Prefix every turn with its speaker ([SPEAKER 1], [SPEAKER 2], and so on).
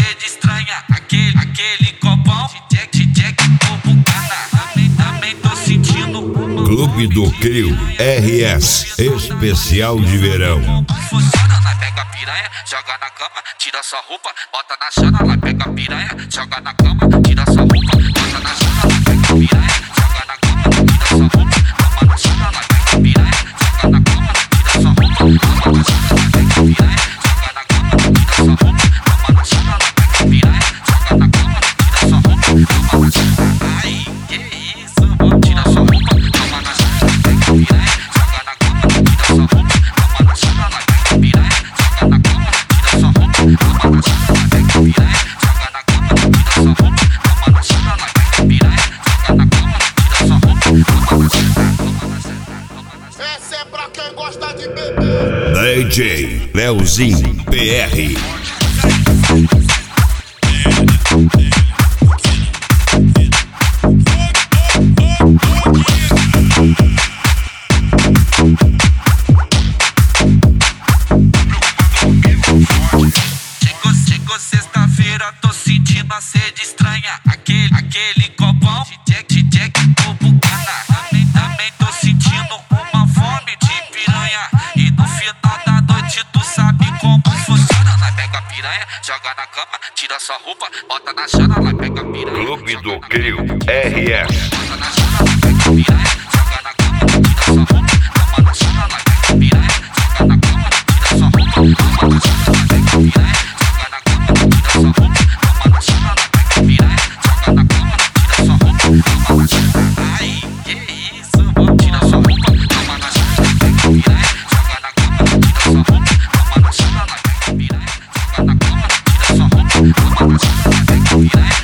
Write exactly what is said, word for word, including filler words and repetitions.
[SPEAKER 1] sede estranha. Aquele, aquele copão de Jack, de Jack, Bucana. Também, também tô sentindo uma.
[SPEAKER 2] Clube do Crio R S Especial de Verão.
[SPEAKER 1] Funciona, nós pega a piranha, joga na cama, tira sua roupa, bota na chana. Nós pega a piranha, joga na cama, tira sua roupa, bota na chana. Nós pega a piranha, joga na cama, tira sua roupa, toma na chana. Nós pega a piranha, joga na cama, tira sua roupa, toma na chana. Nós pega a piranha, joga na cama, tira sua roupa, toma na chana. Nós pega a piranha, joga na cama, tira sua roupa, toma na chana. Ai, que isso, vamos tirar sua roupa, toma na chana. Nós pega a piranha, joga na cama, tira sua roupa, toma na chana. Nós pega a piranha, joga na cama, tira sua roupa, toma na chana. Nós pega a piranha, joga na cama, tira sua roupa, toma na chana. Nós pega a piranha, joga na cama, tira sua roupa, toma na chana.
[SPEAKER 3] Essa é pra quem gosta de beber.
[SPEAKER 2] D J Leozinho P R.
[SPEAKER 1] Chegou, chegou sexta-feira, tô sentindo a sede estranha. Aquele, aquele copão de Jack, de Jack, Bucana. Também, também tô sentindo uma fome de piranha. E no final da noite tu sabe como funciona. Nós pega a piranha, joga na cama, tira sua roupa, bota na chana. Nós pega a piranha,
[SPEAKER 2] Clube do Crio R S.
[SPEAKER 1] bota na chana. Nós pega a piranha, joga na cama, tira sua roupa, toma na chana. Nós pega a piranha, joga na cama, tira sua roupa, toma na chana. Nós pega a piranha, joga na cama, tira sua roupa, toma na chana. Nós pega a piranha, joga na cama, tira sua roupa, toma na chana. Ai, que isso, vamos tirar sua roupa, toma na chana. Nós pega a piranha, joga na cama, tira sua roupa, toma na chana. Nós pega a piranha, joga na cama, tira sua roupa, toma na chana. Nós pega a piranha,